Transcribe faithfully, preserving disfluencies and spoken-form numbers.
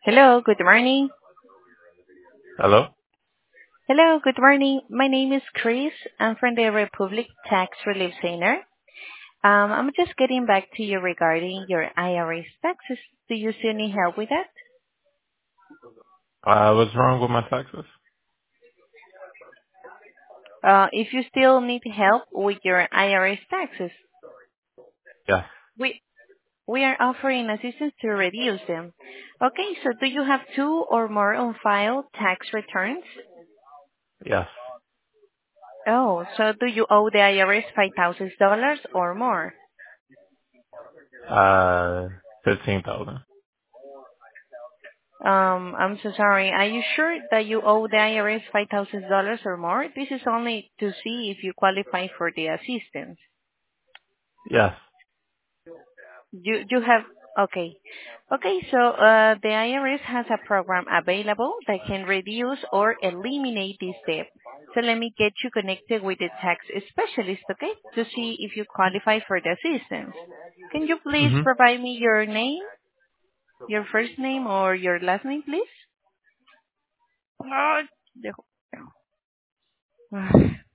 Hello, good morning. Hello? Hello, good morning. My name is Chris. I'm from the Republic Tax Relief Center. Um, I'm just getting back to you regarding your I R S taxes. Do you still need help with that? Uh, what's wrong with my taxes? Uh, if you still need help with your I R S taxes, Yes. we we are offering assistance to reduce them. Okay, so do you have two or more on file tax returns? Yes. Oh, so do you owe the I R S five thousand dollars or more? Uh, fifteen thousand. Um, I'm so sorry. Are you sure that you owe the I R S five thousand dollars or more? This is only to see if you qualify for the assistance. Yes. You you have okay. Okay, so uh, the I R S has a program available that can reduce or eliminate this debt. So let me get you connected with the tax specialist, okay, to see if you qualify for the assistance. Can you please Mm-hmm. provide me your name, your first name or your last name, please? Ah, dejo.